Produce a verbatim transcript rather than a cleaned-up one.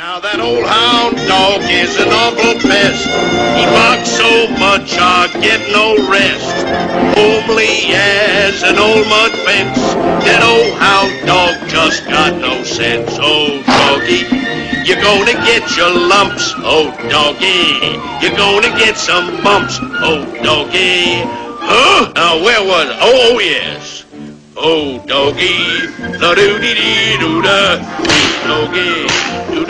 Now that old hound dog is an awful pest. He barks so much I get no rest. Homely as an old mud fence. That old hound dog just got no sense. Oh, doggy, you're gonna get your lumps. Oh, doggy, you're gonna get some bumps. Oh, doggy. Huh? Now, where was it? Oh, oh, yes. Oh, doggy, la doo dee dee doo da, doggy, doo